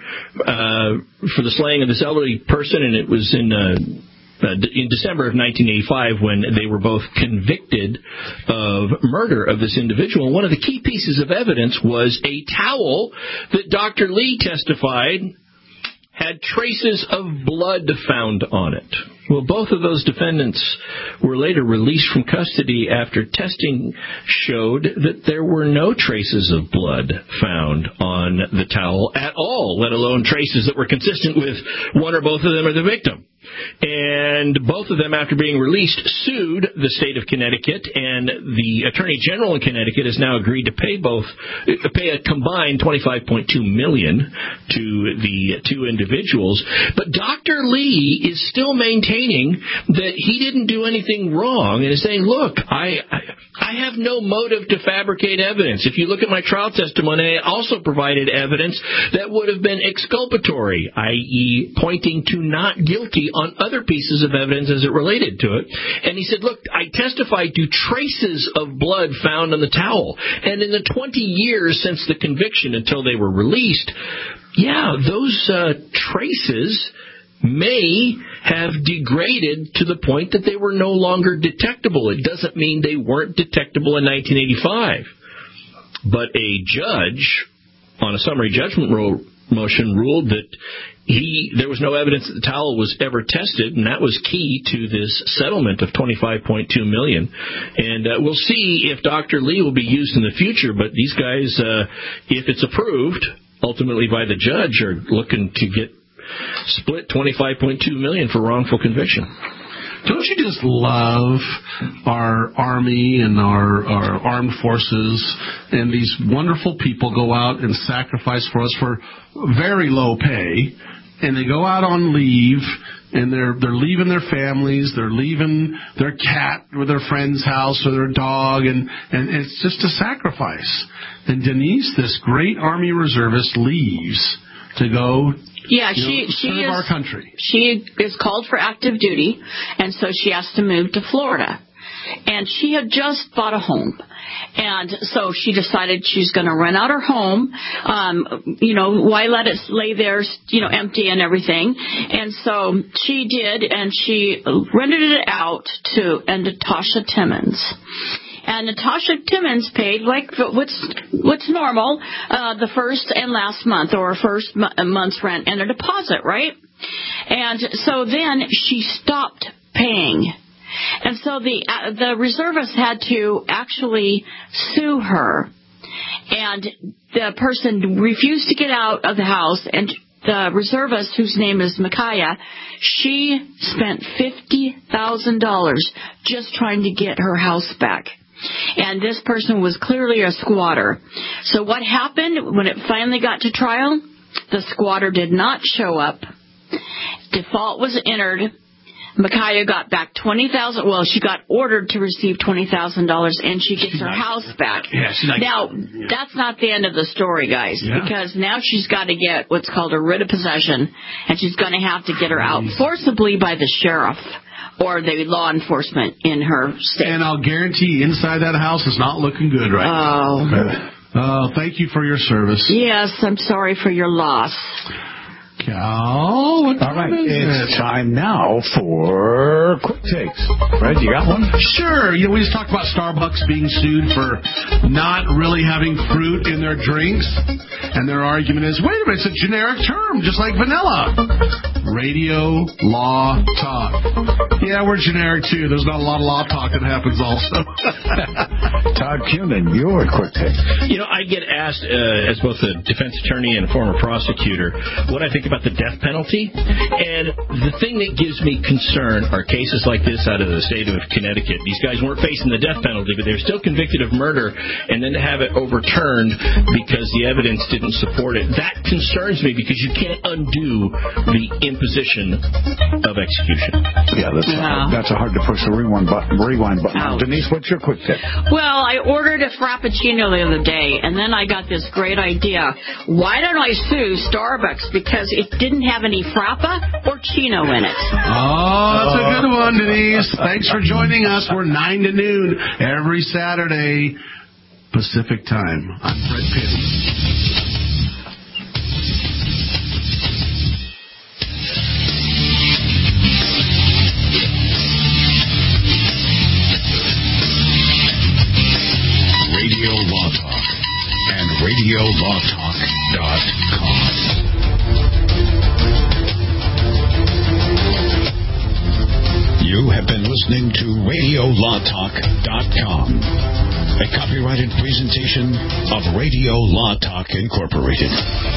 uh, for the slaying of this elderly person, and it was in... Uh, Uh, in December of nineteen eighty-five, when they were both convicted of murder of this individual. One of the key pieces of evidence was a towel that Doctor Lee testified had traces of blood found on it. Well, both of those defendants were later released from custody after testing showed that there were no traces of blood found on the towel at all, let alone traces that were consistent with one or both of them or the victim. And both of them, after being released, sued the state of Connecticut, and the Attorney General in Connecticut has now agreed to pay both, pay a combined twenty-five point two million dollars to the two individuals. But Doctor Lee is still maintaining that he didn't do anything wrong, and is saying, look, I, I I have no motive to fabricate evidence. If you look at my trial testimony, I also provided evidence that would have been exculpatory, that is pointing to not guilty on other pieces of evidence as it related to it. And he said, look, I testified to traces of blood found on the towel. And in the twenty years since the conviction until they were released, yeah, those uh, traces may have degraded to the point that they were no longer detectable. It doesn't mean they weren't detectable in nineteen eighty-five. But a judge on a summary judgment rule motion ruled that he there was no evidence that the towel was ever tested, and that was key to this settlement of twenty-five point two million dollars. And uh, we'll see if Doctor Lee will be used in the future, but these guys, uh, if it's approved ultimately by the judge, are looking to get split twenty-five point two million dollars for wrongful conviction. Don't you just love our Army and our, our armed forces, and these wonderful people go out and sacrifice for us for very low pay, and they go out on leave, and they're they're leaving their families, they're leaving their cat or their friend's house or their dog, and, and it's just a sacrifice. And Denise, this great Army reservist, leaves to go Yeah, you she know, she serve is our country. She is called for active duty, and so she has to move to Florida. And she had just bought a home, and so she decided she's going to rent out her home. Um, you know, why let it lay there, you know, empty and everything? And so she did, and she rented it out to and Natasha Timmons. And Natasha Timmons paid like what's what's normal, uh, the first and last month, or first m- month's rent and a deposit, right? And so then she stopped paying, and so the uh, the reservist had to actually sue her, and the person refused to get out of the house, and the reservist, whose name is Micaiah, she spent fifty thousand dollars just trying to get her house back. And this person was clearly a squatter. So what happened when it finally got to trial? The squatter did not show up. Default was entered. Micaiah got back twenty thousand dollars. Well, she got ordered to receive twenty thousand dollars, and she gets she's her like, house back. Yeah, she's like, now, yeah. That's not the end of the story, guys, yeah. because now she's got to get what's called a writ of possession, and she's going to have to get her out forcibly by the sheriff or the law enforcement in her state. And I'll guarantee inside that house is not looking good right oh. now. Oh, thank you for your service. Yes, I'm sorry for your loss. Cal, what All right, it's it? time now for quick takes. Red, you got one? Sure. You know, we just talked about Starbucks being sued for not really having fruit in their drinks, and their argument is, wait a minute, it's a generic term, just like vanilla. Radio Law Talk. Yeah, we're generic too. There's not a lot of law talk that happens also. Todd Cunin, your quick take. You know, I get asked, uh, as both a defense attorney and a former prosecutor, what I think about the death penalty. And the thing that gives me concern are cases like this out of the state of Connecticut. These guys weren't facing the death penalty, but they're still convicted of murder, and then to have it overturned because the evidence didn't support it. That concerns me because you can't undo the imposition of execution. Yeah, that's, Yeah. Hard, that's a hard to push the rewind button. Rewind button. Ouch. Denise, what's your quick tip? Well, I ordered a Frappuccino the other day, and then I got this great idea. Why don't I sue Starbucks? Because it didn't have any Frappa or Chino in it. Oh, that's a good one, Denise. Thanks for joining us. We're nine to noon every Saturday Pacific time. I'm Fred Pitty. Radio Law Talk and radio law talk dot com. You have been listening to radio law talk dot com, a copyrighted presentation of Radio Law Talk Incorporated.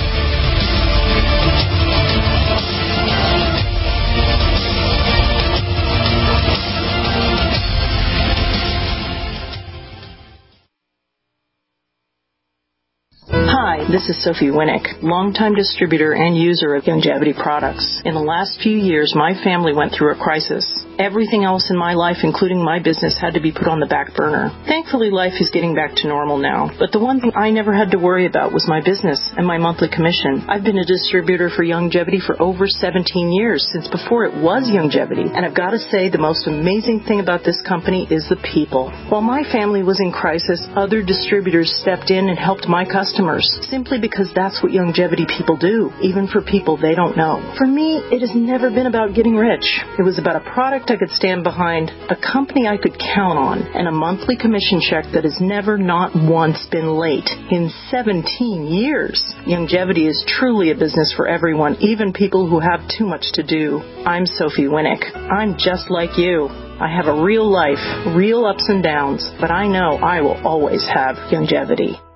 Hi, this is Sophie Winnick, longtime distributor and user of Youngevity products. In the last few years, my family went through a crisis. Everything else in my life, including my business, had to be put on the back burner. Thankfully, life is getting back to normal now. But the one thing I never had to worry about was my business and my monthly commission. I've been a distributor for Youngevity for over seventeen years, since before it was Youngevity. And I've got to say, the most amazing thing about this company is the people. While my family was in crisis, other distributors stepped in and helped my customers, simply because that's what Youngevity people do, even for people they don't know. For me, it has never been about getting rich. It was about a product product I could stand behind, a company I could count on, and a monthly commission check that has never not once been late in seventeen years. Youngevity is truly a business for everyone, even people who have too much to do. I'm Sophie Winnick. I'm just like you. I have a real life, real ups and downs, but I know I will always have Youngevity.